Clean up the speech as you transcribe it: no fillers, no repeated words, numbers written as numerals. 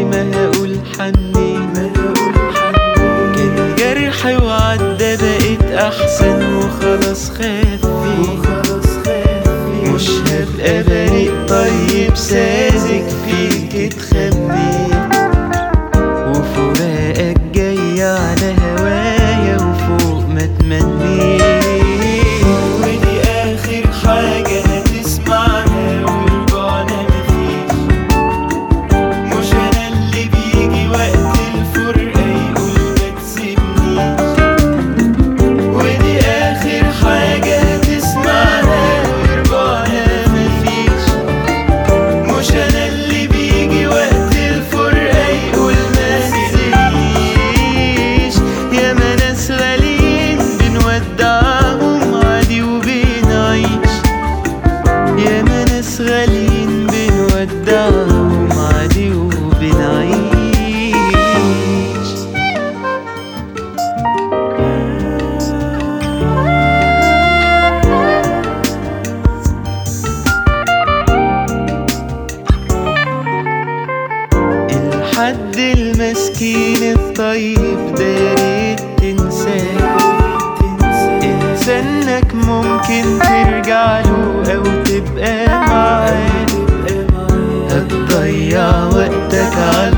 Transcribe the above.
ما هقول حنين، كان جرح وعدى بقيت احسن وخلاص خفيت. مش هبقى بريء طيب ساذج فيك اتخبيت، وفراقك جاي على هوايا وفوق ما تمنيت. ودي اخر حاجة هتسمعها ورجعنا مفيش، مش انا اللي بيجي وقت الفرقة يقول ما تسيبنيش. ودي اخر حاجة هتسمعها ورجعنا مفيش، مش انا اللي بيجي وقت الفرقة يقول ما تسيبنيش. ياما ناس غاليين بنودعهم عادي وبنعيش، ياما ناس غاليين بنودعهم عادي وبنعيش. الحد المسكين الطيب ده ياريت تنساه، انسانك ممكن ترجع له او تبقى معاه. هتضيع وقتك على